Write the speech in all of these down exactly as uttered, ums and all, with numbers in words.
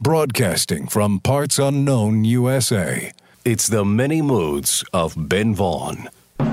Broadcasting from parts unknown U S A, it's the many moods of Ben Vaughn.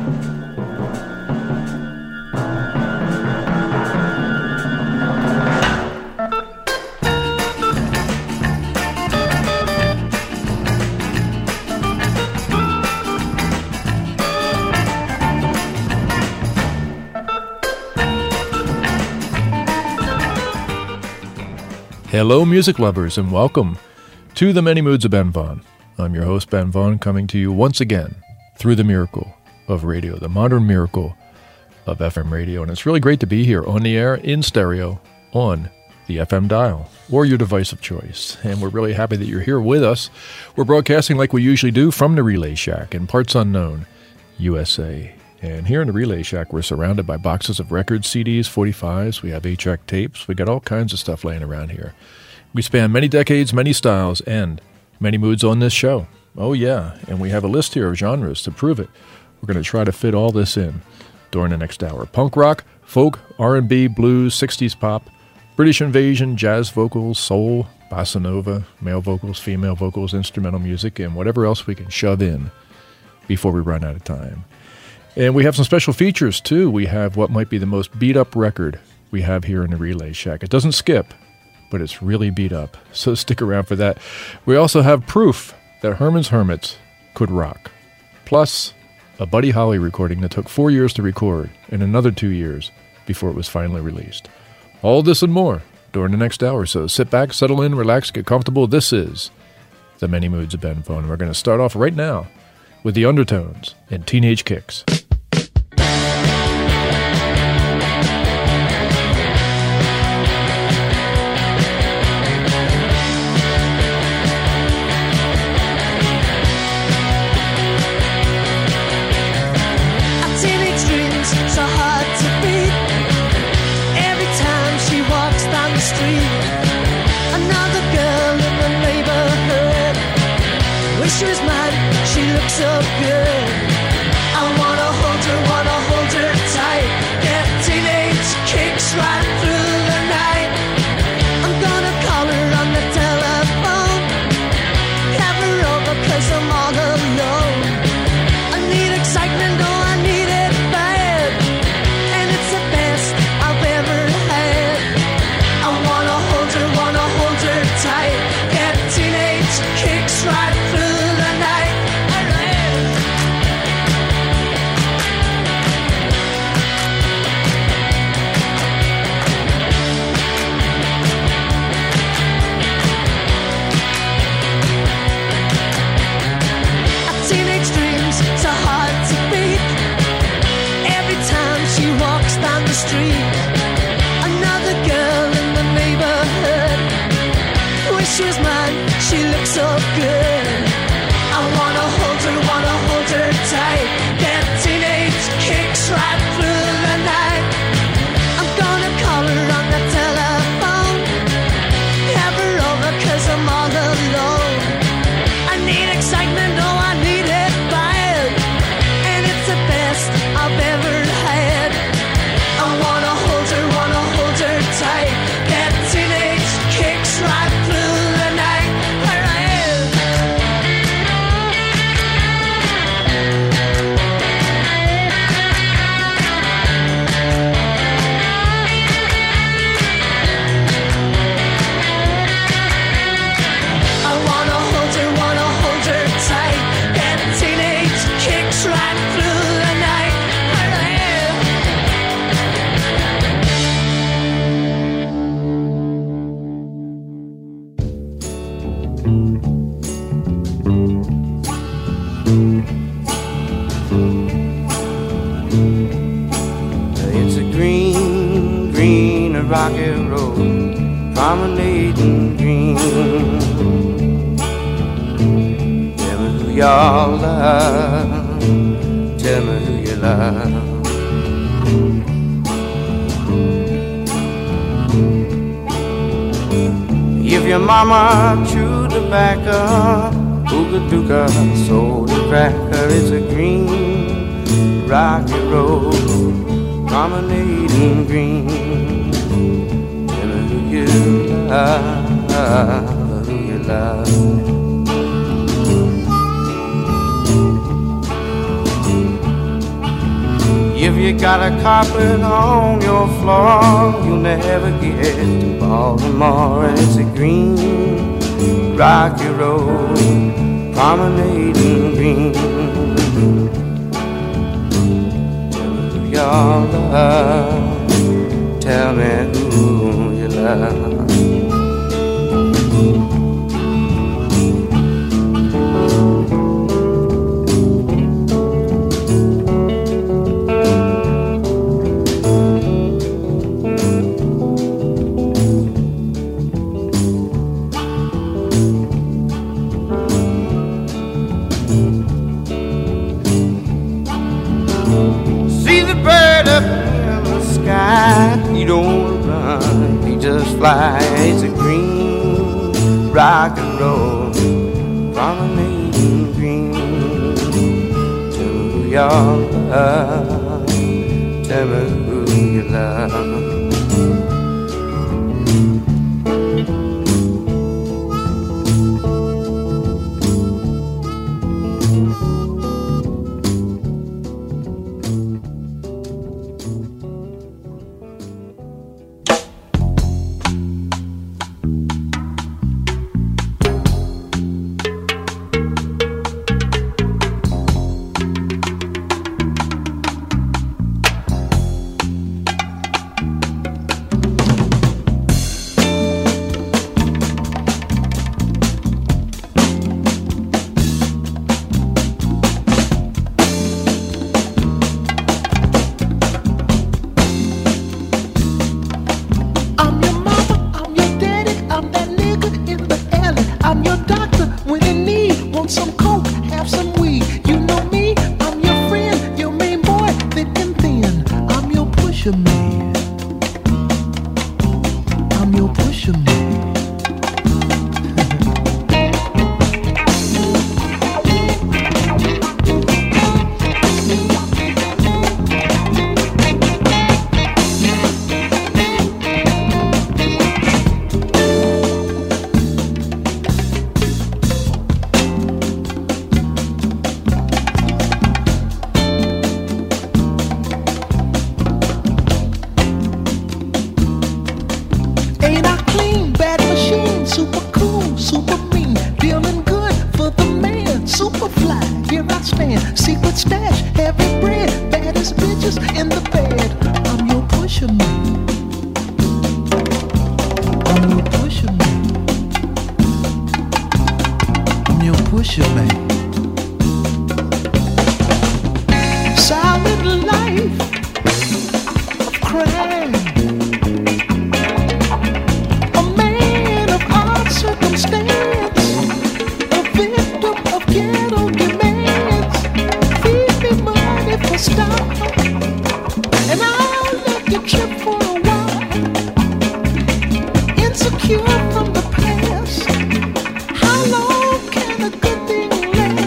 Hello, music lovers, and welcome to the Many Moods of Ben Vaughn. I'm your host, Ben Vaughn, coming to you once again through the miracle of radio, the modern miracle of F M radio. And it's really great to be here on the air, in stereo, on the F M dial, or your device of choice. And we're really happy that you're here with us. We're broadcasting like we usually do from the Relay Shack in parts unknown U S A. And here in the Relay Shack, we're surrounded by boxes of records, C Ds, forty-fives. We have eight-track tapes. We got all kinds of stuff laying around here. We span many decades, many styles, and many moods on this show. Oh, yeah. And we have a list here of genres to prove it. We're going to try to fit all this in during the next hour. Punk rock, folk, R and B, blues, sixties pop, British invasion, jazz vocals, soul, bossa nova, male vocals, female vocals, instrumental music, and whatever else we can shove in before we run out of time. And we have some special features, too. We have what might be the most beat-up record we have here in the Relay Shack. It doesn't skip, but it's really beat up, so stick around for that. We also have proof that Herman's Hermits could rock, plus a Buddy Holly recording that took four years to record and another two years before it was finally released. All this and more during the next hour, so sit back, settle in, relax, get comfortable. This is the Many Moods of Ben Vaughn. We're going to start off right now with the Undertones and Teenage Kicks. So good, I wanna hold her, wanna hold her tight. Get teenage kicks right through the night. I'm gonna call her on the telephone, have her over 'cause I'm all alone. I need excitement, oh I need it bad, and it's the best I've ever had. I wanna hold her, wanna hold her tight. Get teenage kicks right through the night. Street, another girl in the neighborhood. Wish she was mine, she looks so good. I wanna hold her, wanna hold her tight. Get teenage kicks right through the night. I'm gonna call her on the telephone, have her over 'cause I'm all alone. I need excitement, oh I need it bad, and it's the best I've ever had. I wanna hold her, wanna hold her tight. Get teenage kicks right through the night. Where I am. I wanna hold her, wanna hold her tight. Get teenage kicks right through the night. Where I am. It's a green, green rocket road, promenading green. Tell me who y'all love, tell me who you love. If your mama chewed tobacco, Ooga-dooga, soda cracker, it's a green rocky road, promenading green. Tell me who you love, who you love. If you got a carpet on your floor, you'll never get to Baltimore. It's a green, rocky road, promenading green. Your love, tell me who you love. He don't run, he just flies. It's a green rock and roll, promenading green. To your love, tell me who you love. Insecure from the past, how long can a good thing last?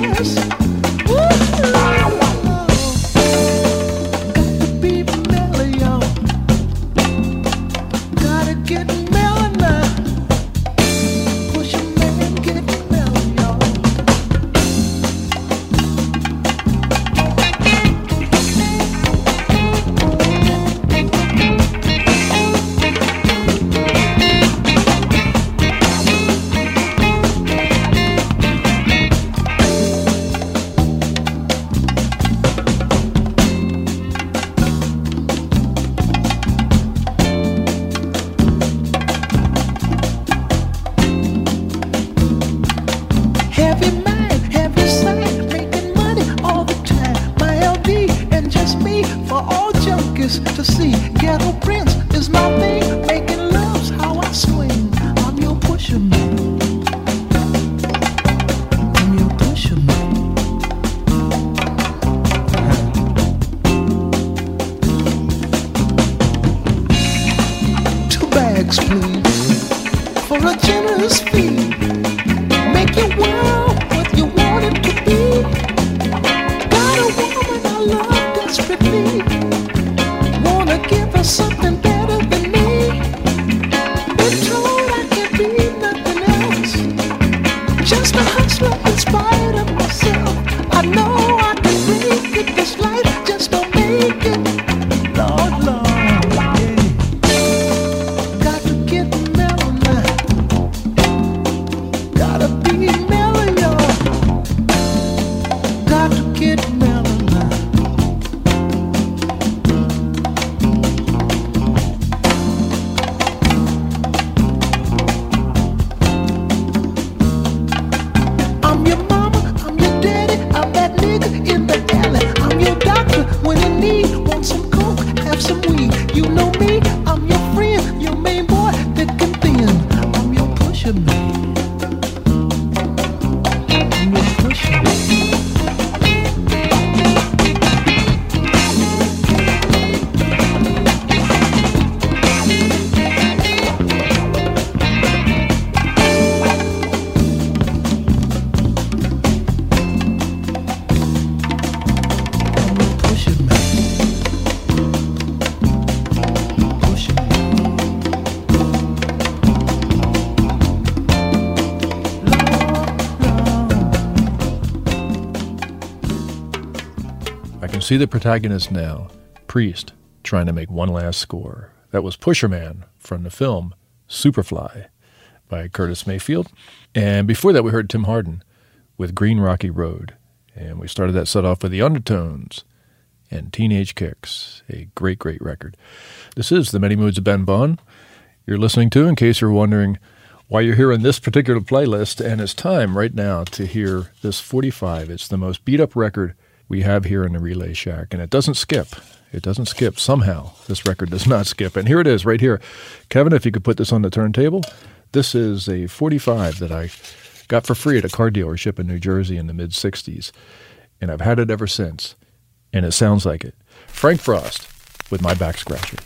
See the protagonist now, Priest, trying to make one last score. That was Pusherman from the film Superfly by Curtis Mayfield. And before that, we heard Tim Hardin with Green Rocky Road. And we started that set off with The Undertones and Teenage Kicks, a great, great record. This is The Many Moods of Ben Vaughn you're listening to, in case you're wondering why you're hearing this particular playlist. And it's time right now to hear this forty-five. It's the most beat-up record we have here in the Relay Shack, and it doesn't skip. It doesn't skip. Somehow, this record does not skip. And here it is, right here. Kevin, if you could put this on the turntable. This is a forty-five that I got for free at a car dealership in New Jersey in the mid-sixties, and I've had it ever since, and it sounds like it. Frank Frost with My Back Scratcher.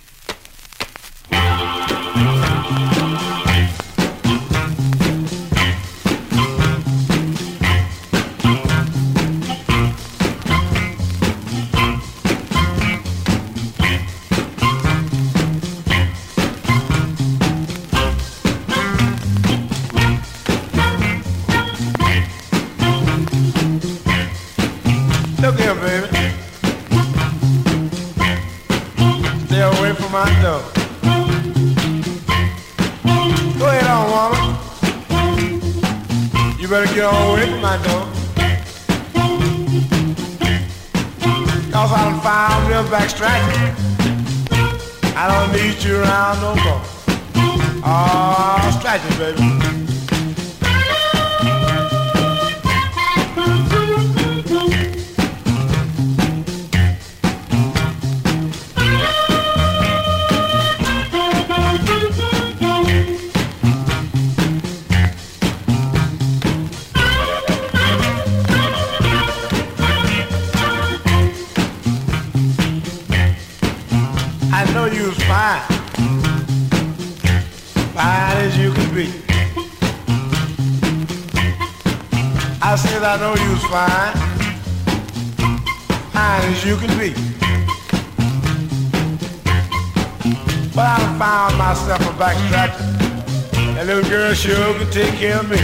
Look here, baby. Stay away from my door. Go ahead on, woman. You better get on away from my door. Cause I done found real backstracking. I don't need you around no more. Oh, strike it, baby. I know you was fine, fine as you can be. I said I know you was fine, fine as you can be. But I done found myself a backstractor. That little girl sure can take care of me.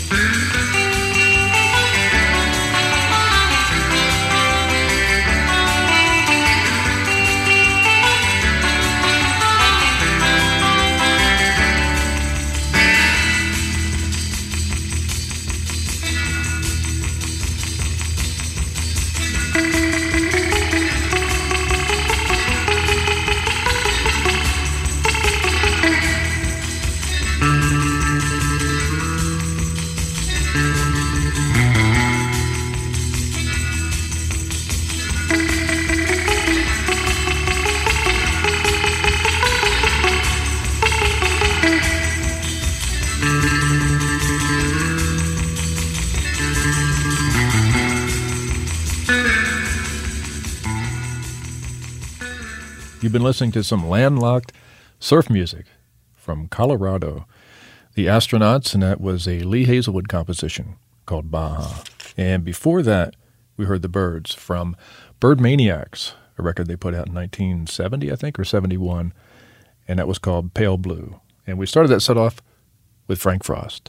You've been listening to some landlocked surf music from Colorado, the Astronauts, and that was a Lee Hazelwood composition called Baja. And before that, we heard the Byrds from Bird Maniacs, a record they put out in nineteen seventy, I think, or seventy-one, and that was called Pale Blue. And we started that set off with Frank Frost.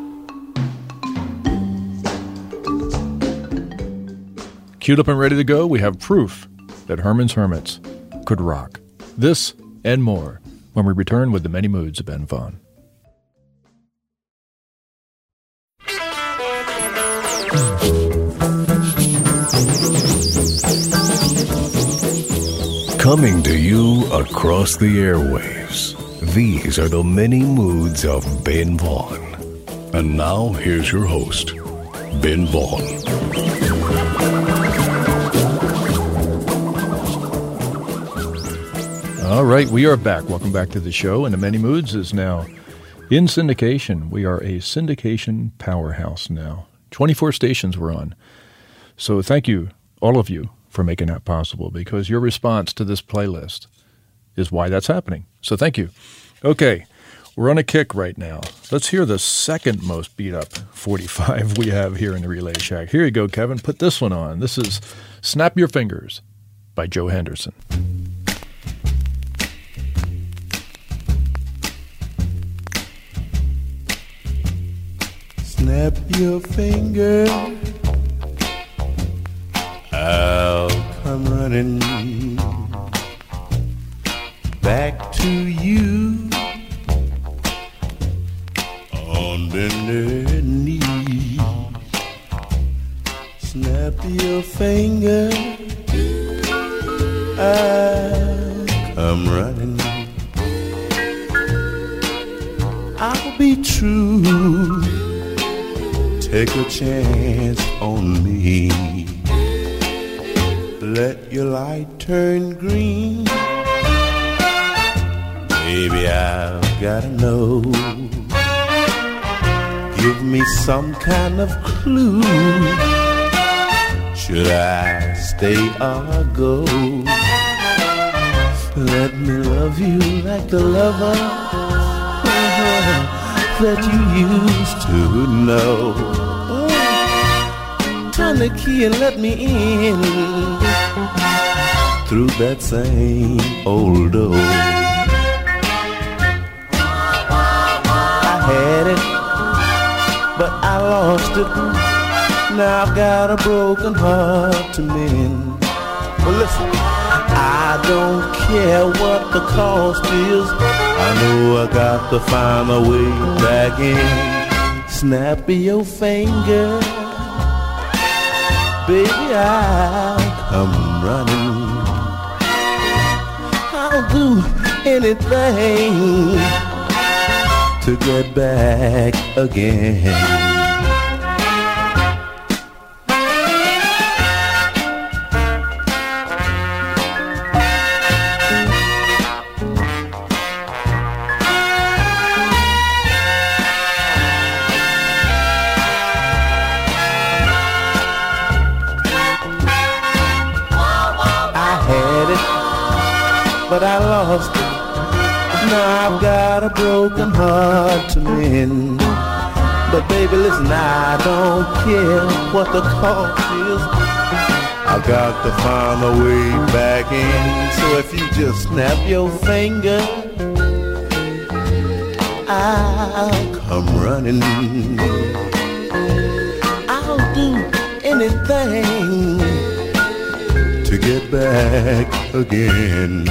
Queued up and ready to go, we have proof that Herman's Hermits could rock. This and more when we return with the many moods of Ben Vaughn. Coming to you across the airwaves, these are the many moods of Ben Vaughn. And now here's your host, Ben Vaughn. All right, we are back. Welcome back to the show. And the Many Moods is now in syndication. We are a syndication powerhouse now. twenty-four stations we're on. So thank you, all of you, for making that possible, because your response to this playlist is why that's happening. So thank you. Okay, we're on a kick right now. Let's hear the second most beat up forty-five we have here in the Relay Shack. Here you go, Kevin. Put this one on. This is Snap Your Fingers by Joe Henderson. Snap your finger, I'll come running back to you on bended knee. Snap your finger, I'll come running. I'll be true. Take a chance on me. Let your light turn green. Baby, I've gotta know. Give me some kind of clue. Should I stay or go? Let me love you like the lover that you used to know. Turn the key and let me in through that same old door. I had it, but I lost it. Now I've got a broken heart to mend. But listen, I don't care what the cost is. I know I got to find a way back in. Snap your finger, baby, I'll come running. I'll do anything to get back again. But I lost it. Now I've got a broken heart to mend. But baby, listen, I don't care what the cost is. I've got to find a way back in. So if you just snap your finger, I'll come I'm running. I'll do anything to get back again.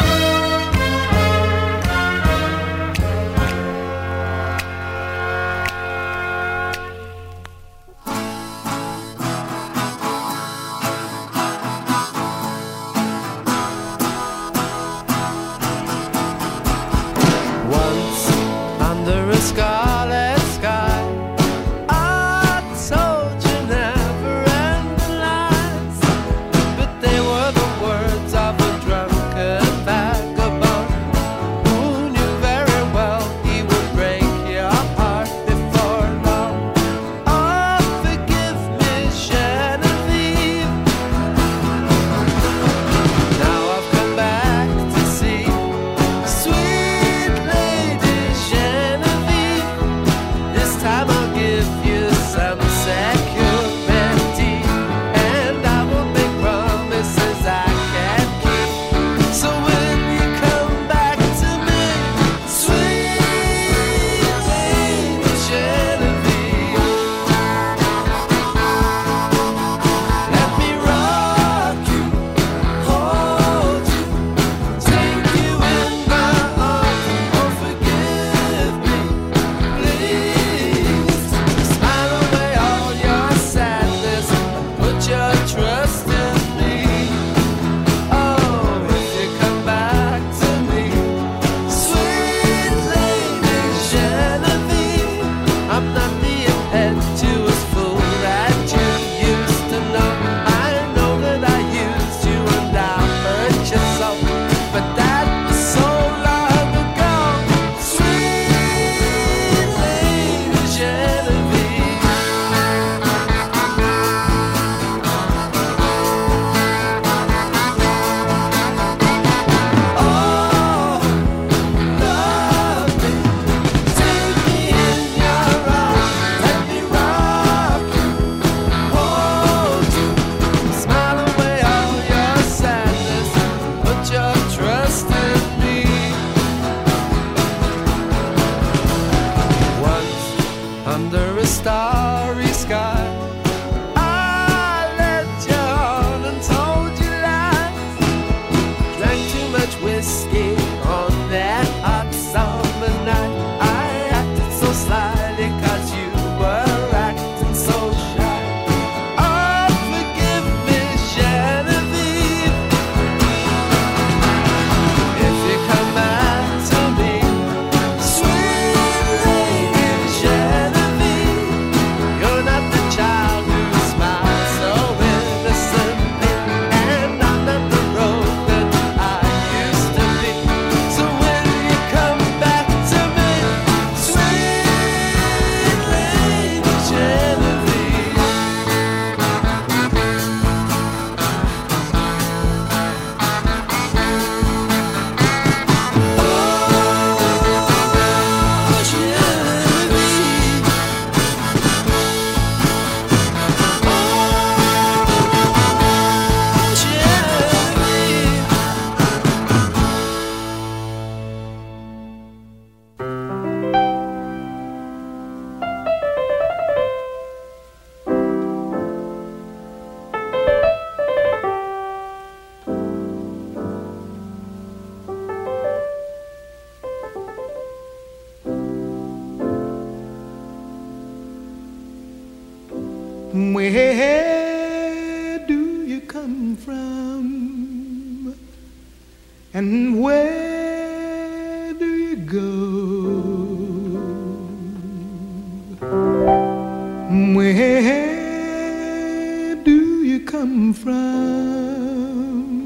Where do you come from? And where do you go? Where do you come from?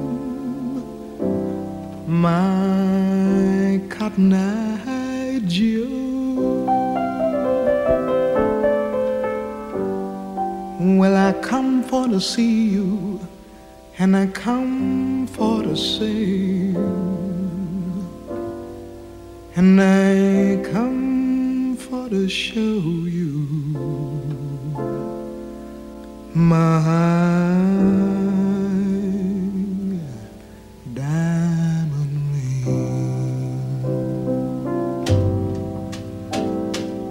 My cotton-eyed Joe. Well, I come for to see you, and I come for to sing, and I come for to show you my diamond ring.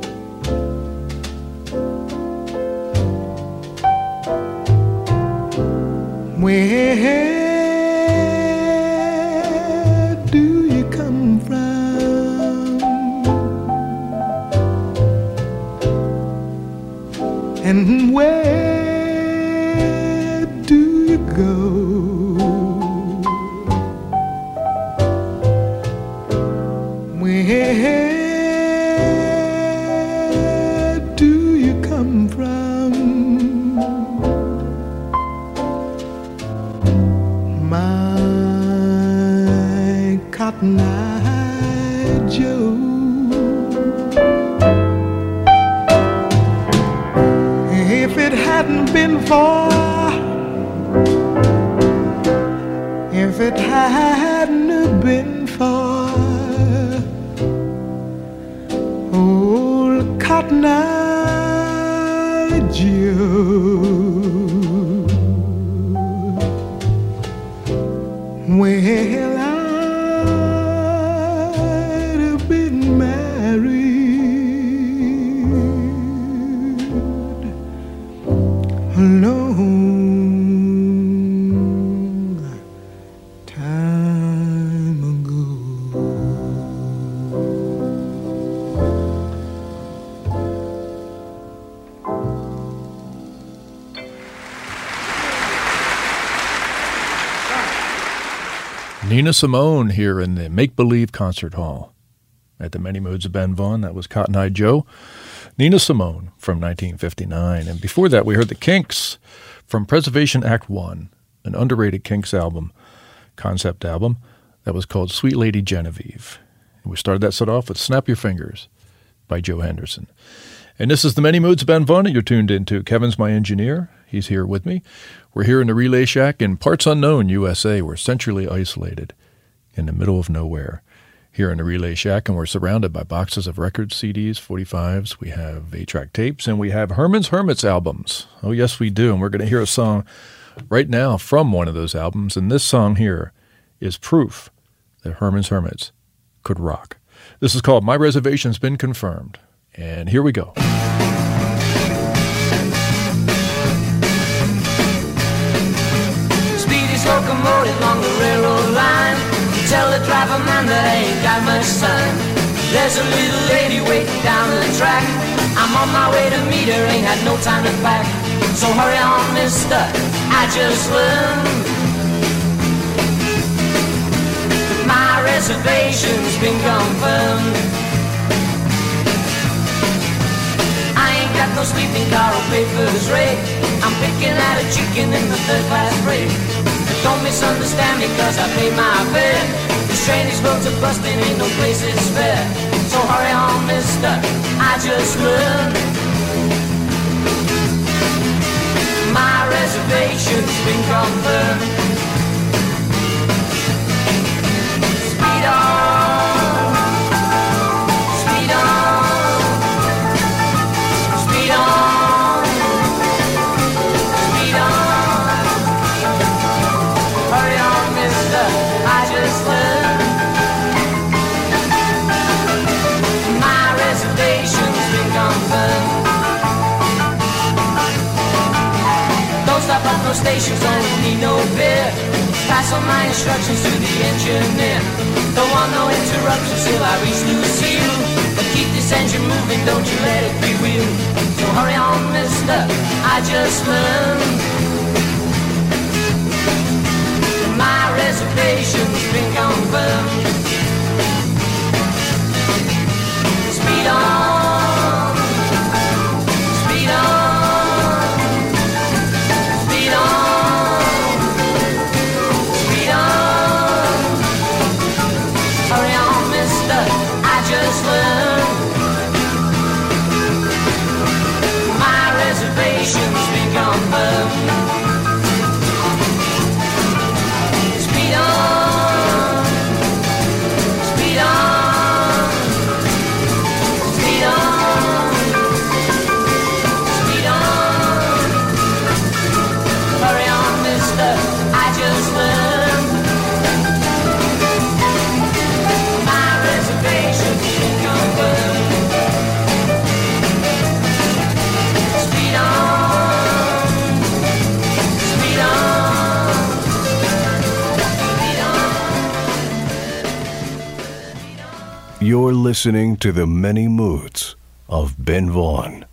Where do you come from? And where do you go? Where do you come from? My Cotton-Eye Joe, if it hadn't been for, if it hadn't been for old Cotton-Eye Joe, well, I'd have been married a long time ago. Nina Simone here in the Make Believe Concert Hall at the Many Moods of Ben Vaughn. That was Cotton-Eye Joe. Nina Simone from nineteen fifty-nine. And before that, we heard the Kinks from Preservation Act one, an underrated Kinks album, concept album, that was called Sweet Lady Genevieve. And we started that set off with Snap Your Fingers by Joe Henderson. And this is the Many Moods of Ben Vaughn. You're tuned into Kevin's my engineer. He's here with me. We're here in the Relay Shack in parts unknown, U S A. We're centrally isolated in the middle of nowhere here in the Relay Shack, and we're surrounded by boxes of records, C Ds, forty-fives. We have eight-track tapes, and we have Herman's Hermits albums. Oh, yes, we do. And we're going to hear a song right now from one of those albums. And this song here is proof that Herman's Hermits could rock. This is called My Reservation's Been Confirmed. And here we go. Locomotive along the railroad line. Tell the driver man that I ain't got much time. There's a little lady waiting down the track. I'm on my way to meet her, ain't had no time to pack. So hurry on, mister, I just learned my reservation's been confirmed. I ain't got no sleeping car or papers rate. I'm picking out a chicken in the third class break. Don't misunderstand me cause I paid my fare. This train is built to busting, ain't no place is spare. So hurry on, mister, I just learned my reservation's been confirmed. Speed on, speed on, speed on. Stop at no stations, I don't need no beer. Pass on my instructions to the engineer. Don't want no interruptions till I reach Lucille. But keep this engine moving, don't you let it freewheel. So hurry on, mister, I just learned my reservation's been confirmed. Speed on, speed on. My reservation's been confirmed. You're listening to the many moods of Ben Vaughn.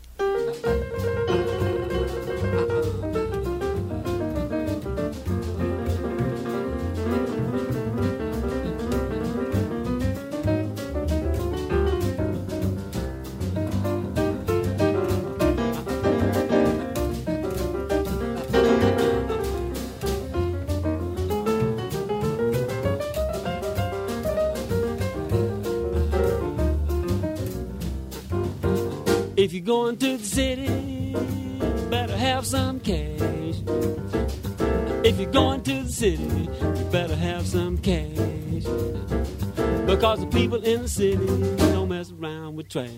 If you're going to the city, you better have some cash. If you're going to the city, you better have some cash. Because the people in the city don't mess around with trash.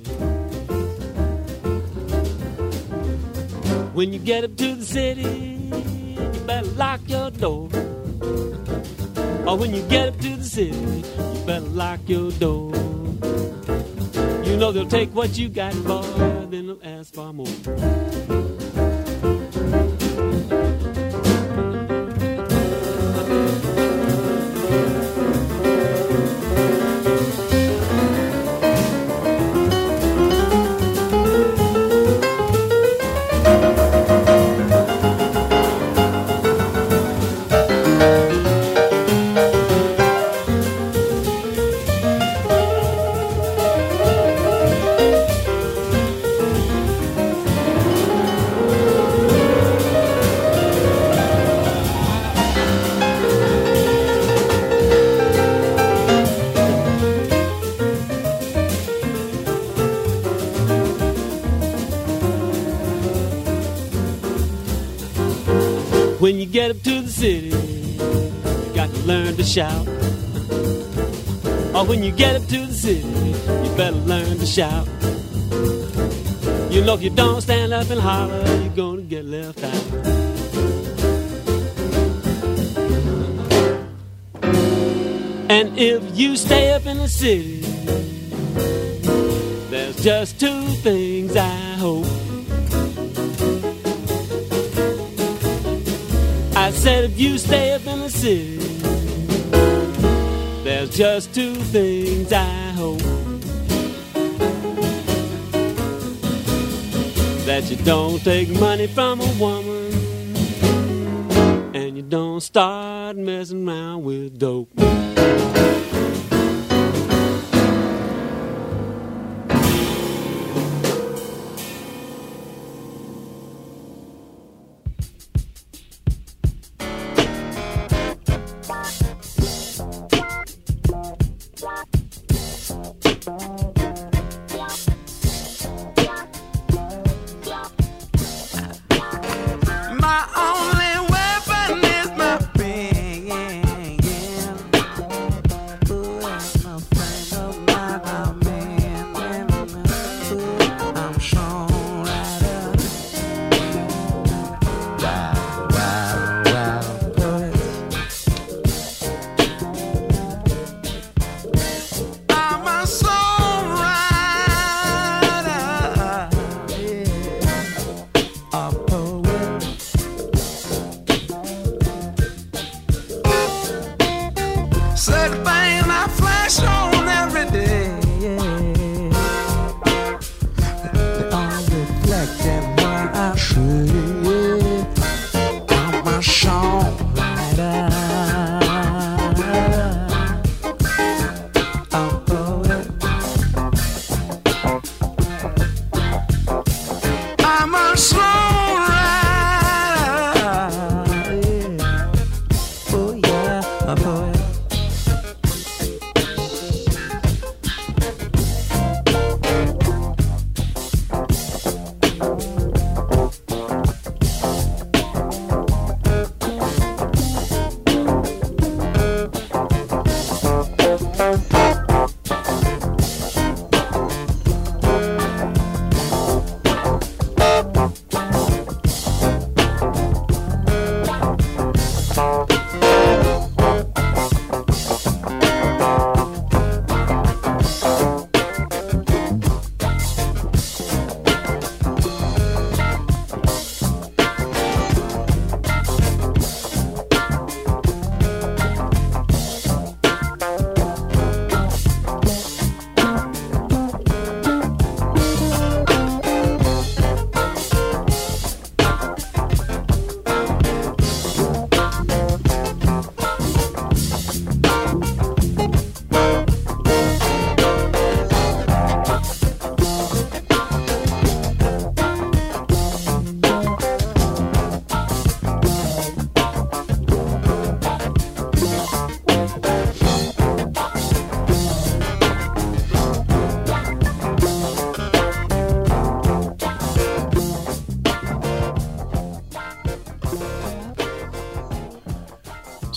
When you get up to the city, you better lock your door. Or when you get up to the city, you better lock your door. You know they'll take what you got, boy, then they'll ask for more. When you get up to the city, you got to learn to shout. Or when you get up to the city, you better learn to shout. You know if you don't stand up and holler, you're gonna get left out. And if you stay up in the city, there's just two things I hope. I said if you stay up in the city, there's just two things I hope. That you don't take money from a woman, and you don't start messing around with dope.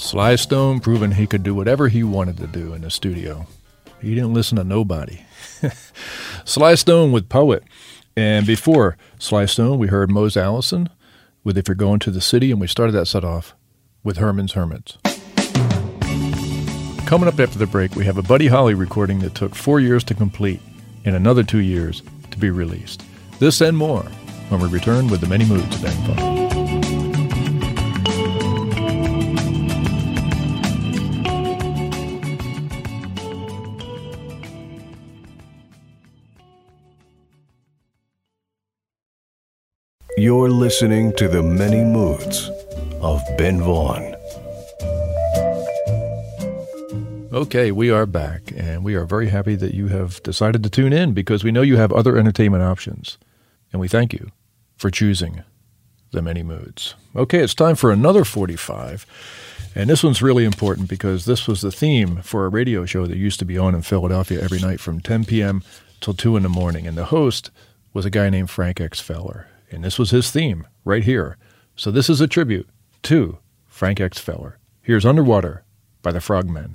Sly Stone proving he could do whatever he wanted to do in the studio. He didn't listen to nobody. Sly Stone with Poet. And before Sly Stone, we heard Mose Allison with If You're Going to the City, and we started that set off with Herman's Hermits. Coming up after the break, we have a Buddy Holly recording that took four years to complete and another two years to be released. This and more when we return with the Many Moods of Ben Vaughn. You're listening to the Many Moods of Ben Vaughn. Okay, we are back, and we are very happy that you have decided to tune in because we know you have other entertainment options, and we thank you for choosing the Many Moods. Okay, it's time for another forty-five, and this one's really important because this was the theme for a radio show that used to be on in Philadelphia every night from ten p.m. till two in the morning, and the host was a guy named Frank X. Feller, and this was his theme right here. So this is a tribute to Frank X. Feller. Here's Underwater by the Frogmen.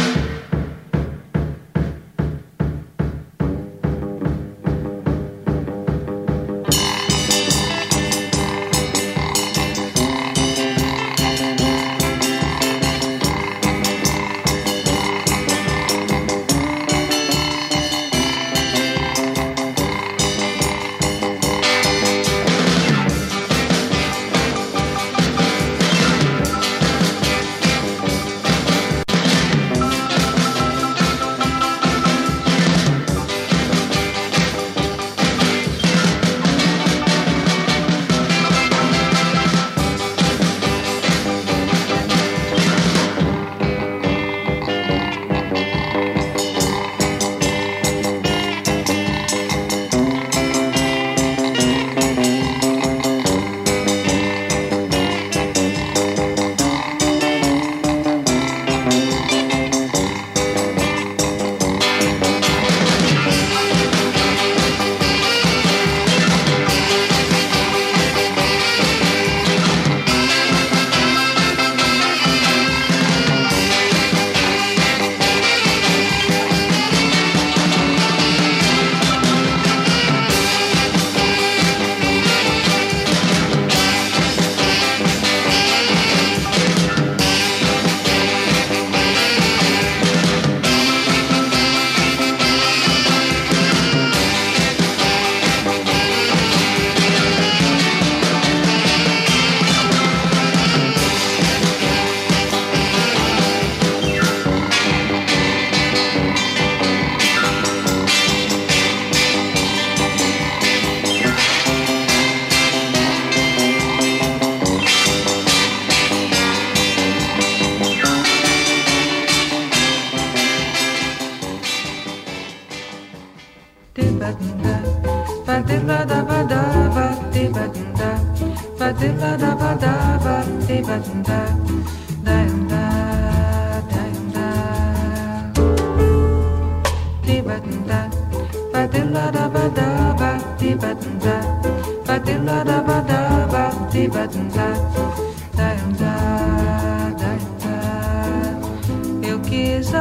Eu quis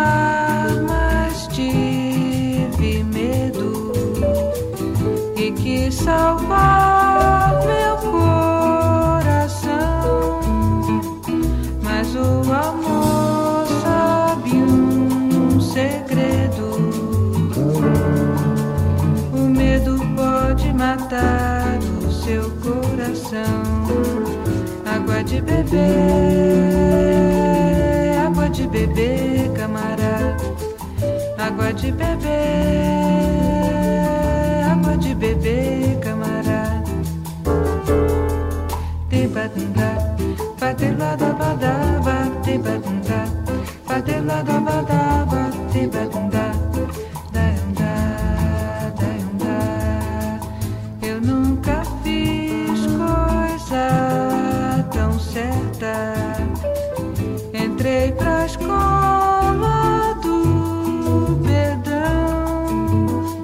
amar, mas tive medo e quis salvar meu coração, mas o amor sabe um segredo. O medo pode matar o seu coração. Água de beber, água de beber, camarada. Água de beber, água de beber, camarada. Te batunda, bate lá da badaba, te batunda, bate lá da badaba, te batunda. Eu nunca fiz coisa tão certa. Entrei pra escola do perdão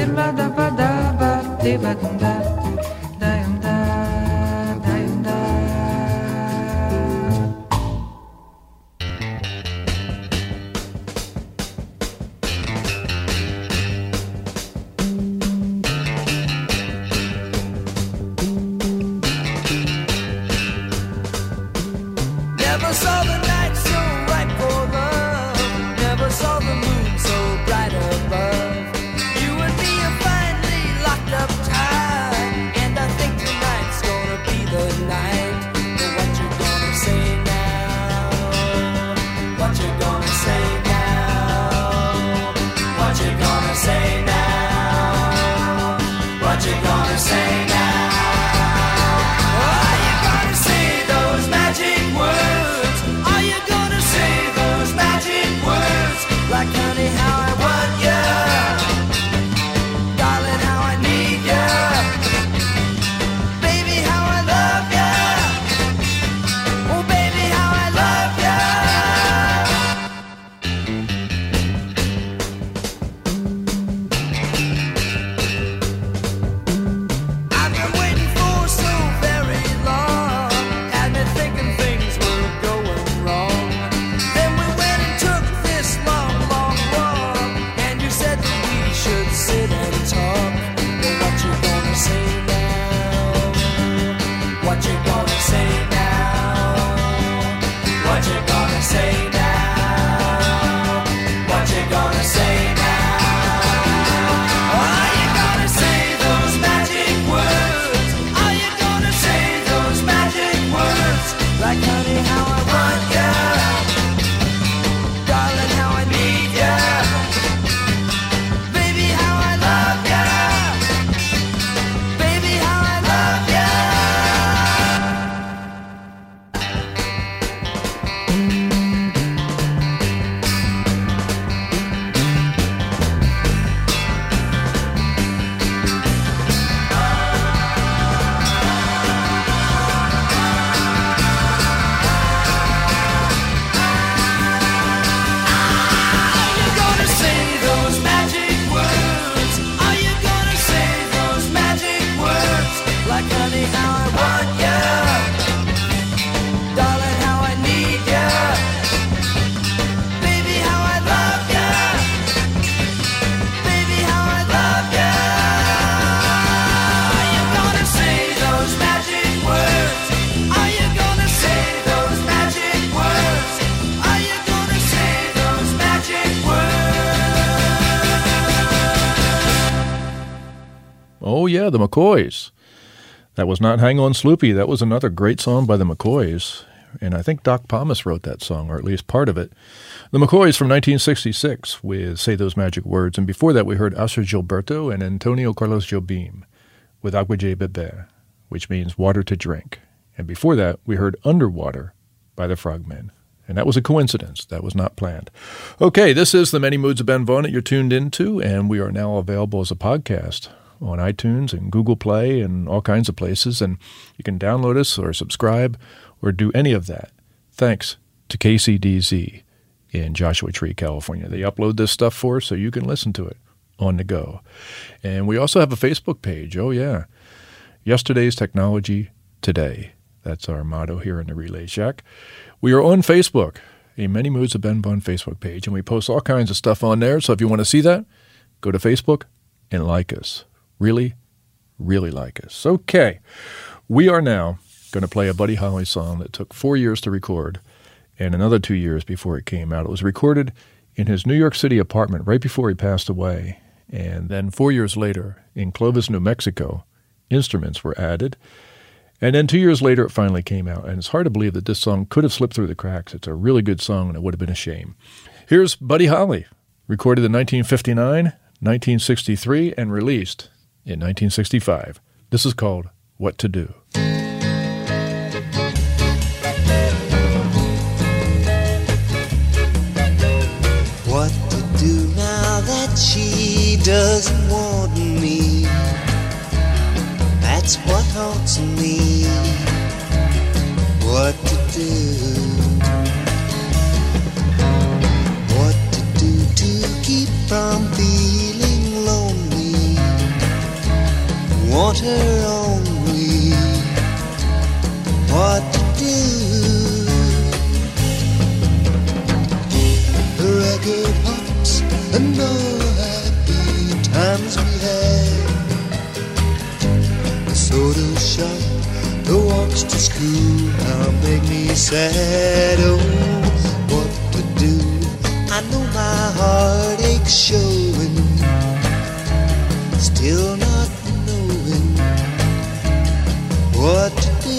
diddle da ba da ba dee ba dum da da yum da da yum da. Never saw the night so ripe for love. Never saw the moon so bright above. You and me are finally locked up tight, and I think tonight's gonna be the night. But what you gonna say now? What you gonna say now? What you gonna say now? What you gonna say now? Are you gonna say those magic words? Are you gonna say those magic words? Like honey, how I want ya, darling, how I need ya, baby, how I love ya, oh baby, how I love ya. I've been waiting for so very long, had me thinking things were going wrong. Then we went and took this long, long walk, and you said that we should sit and talk. But what you gonna say now? What you gonna say now? What you gonna say now? What you gonna say now? Are you gonna say those magic words? Are you gonna say those magic words? Like honey, how I want ya, darling, how I need ya, baby, how I love ya, baby, how I love ya. Are you gonna say those magic words? Are you gonna say those magic words? Like honey, how I want ya, darling, how I need ya, baby, how I love ya, baby, how I love ya. Are you gonna say those magic words? Are you gonna say those magic words? Are you gonna say those magic words? Oh, yeah, the McCoys. That was not Hang On Sloopy. That was another great song by the McCoys. And I think Doc Pomus wrote that song, or at least part of it. The McCoys from nineteen sixty-six with Say Those Magic Words. And before that, we heard Asher Gilberto and Antonio Carlos Jobim with Agua de Beber, which means water to drink. And before that, we heard Underwater by the Frogmen. And that was a coincidence. That was not planned. Okay, this is The Many Moods of Ben Vaughn that you're tuned into, and we are now available as a podcast on iTunes and Google Play and all kinds of places. And you can download us or subscribe or do any of that. Thanks to K C D Z in Joshua Tree, California. They upload this stuff for us so you can listen to it on the go. And we also have a Facebook page. Oh, yeah. Yesterday's Technology Today. That's our motto here in the Relay Shack. We are on Facebook, a Many Moods of Ben Vaughn Facebook page, and we post all kinds of stuff on there. So if you want to see that, go to Facebook and like us. Really, really like us. Okay, we are now going to play a Buddy Holly song that took four years to record and another two years before it came out. It was recorded in his New York City apartment right before he passed away. And then four years later, in Clovis, New Mexico, instruments were added. And then two years later, it finally came out. And it's hard to believe that this song could have slipped through the cracks. It's a really good song, and it would have been a shame. Here's Buddy Holly, recorded in nineteen fifty-nine, nineteen sixty-three, and released in nineteen sixty-five. This is called What to Do. What to do now that she doesn't want me? That's what haunts me. What to do? What to do to keep from feeling lonely? and all the happy times we had. The soda shop, the walks to school now make me sad. Oh, what to do? I know my heart aches showing, still not knowing what to do.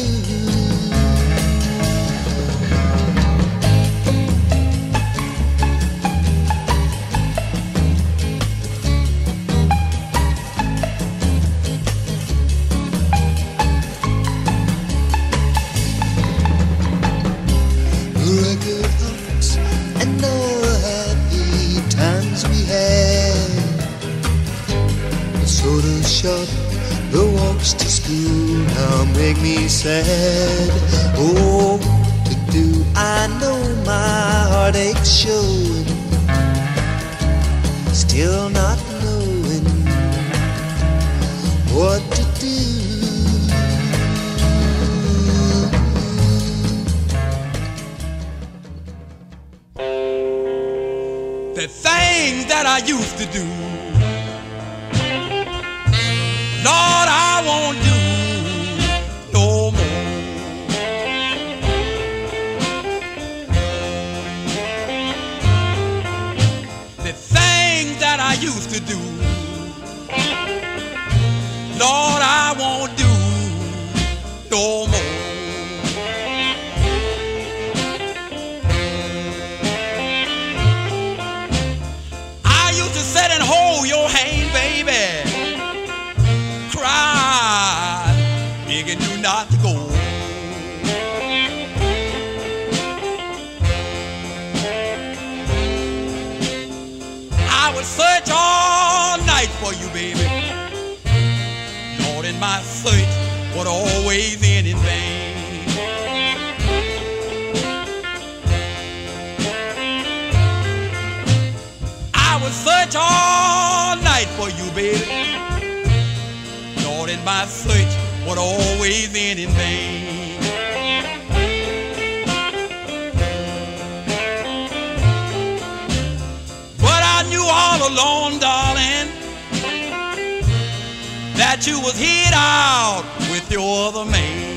Record ups and all the happy times we had. The soda shop, the walks to school now make me sad. Oh, what to do? I know my heart aches showing, still not knowing what to do. The things that I used to do, Lord, I won't do no more. The things that I used to do, Lord, I won't do no more. Sit and hold your hand, baby, cry, begging you not to go. I would search all night for you, baby. Lord, and my search would always end in vain. I would search all night for you, baby. Lord, and my search would always end in vain. But I knew all along, darling, that you was hid out with your other man.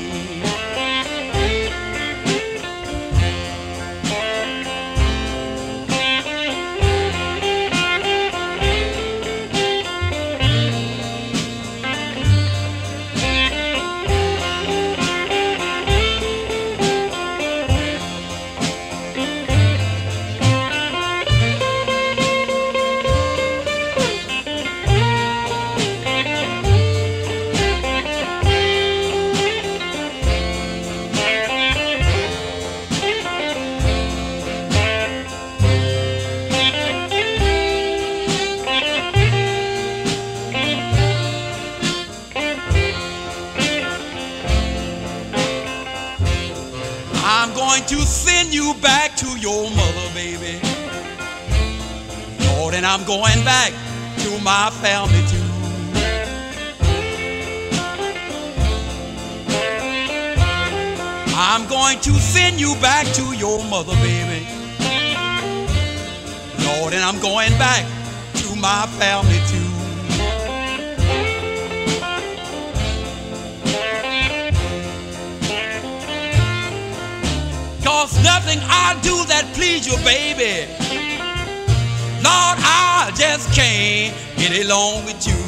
I'm going to send you back to your mother, baby. Lord, and I'm going back to my family too. I'm going to send you back to your mother, baby. Lord, and I'm going back to my family too. 'Cause nothing I do that please you, baby. Lord, I just can't get along with you.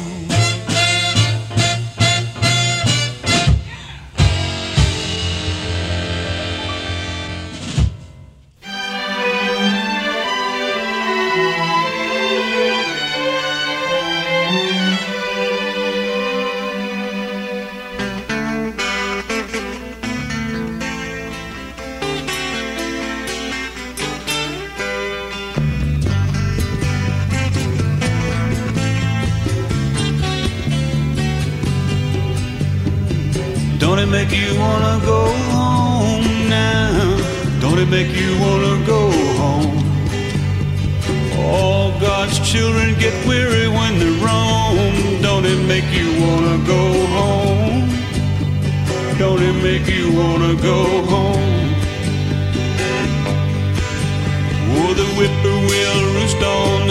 Don't it make you wanna go home now? Don't it make you wanna go home? All God's children get weary when they roam. Don't it make you wanna go home? Don't it make you wanna go home? Oh, the whippoorwill roost on the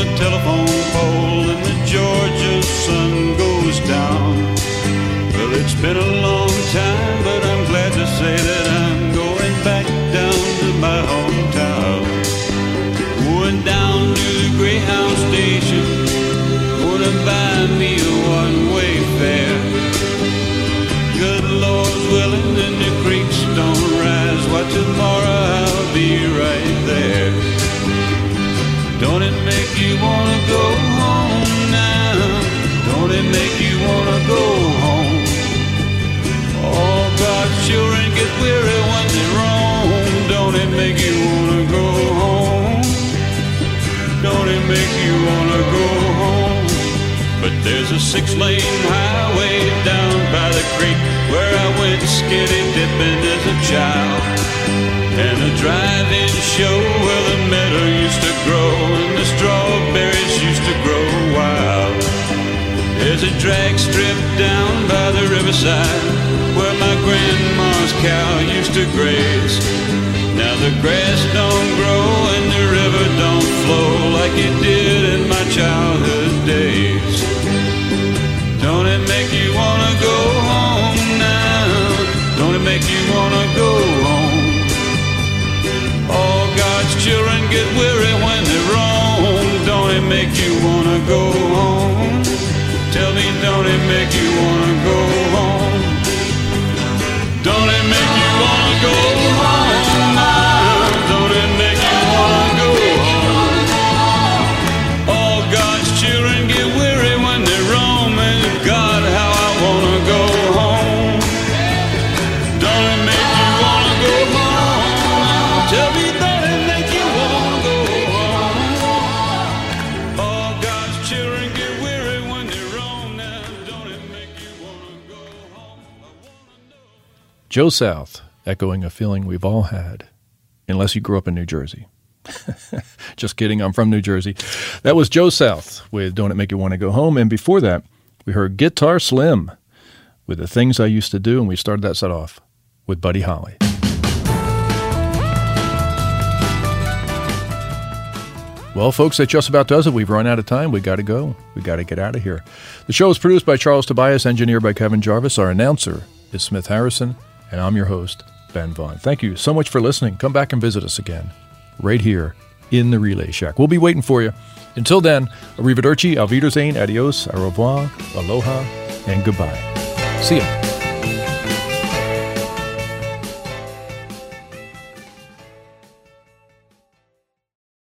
the telephone pole and the Georgia sun goes down. Well, it's been a long time, but I'm glad to say that I'm going back down to my hometown. Going down to the Greyhound station, gonna buy me a one-way fare. Good Lord's willing and the creeks don't rise, why tomorrow I'll be right there. Don't it make you wanna go home now? Don't it make you wanna go home? All God's children get weary when they roam. Don't it make you wanna go home? Don't it make you wanna go home? But there's a six-lane highway down by the creek where I went skinny dipping as a child, and a drive-in show where the meadow used to grow and the strawberries used to grow wild. There's a drag strip down by the riverside where my grandma's cow used to graze. Now the grass don't grow and the river don't flow like it did in my childhood days. Don't it make you wanna go home now? Don't it make you wanna go home? All God's children get weary when they roam. Don't it make you wanna go home? Tell me, don't it make you wanna go home? Don't it make you wanna go home now? Don't it make you wanna go home? All God's children get weary when they roam, and God, how I wanna go home. Don't it make you wanna go home? Tell me, don't it make you wanna go home? All God's children get weary when they roam now. Don't it make you wanna go home? Joe South, echoing a feeling we've all had, unless you grew up in New Jersey. Just kidding, I'm from New Jersey. That was Joe South with Don't It Make You Want to Go Home, and before that, we heard Guitar Slim with The Things I Used to Do, and we started that set off with Buddy Holly. Well, folks, that just about does it. We've run out of time. We got to go. We got to get out of here. The show is produced by Charles Tobias, engineered by Kevin Jarvis. Our announcer is Smith Harrison, and I'm your host, Ben Vaughn. Thank you so much for listening. Come back and visit us again, right here in the Relay Shack. We'll be waiting for you. Until then, arrivederci, auf Wiedersehen, adios, au revoir, aloha, and goodbye. See ya.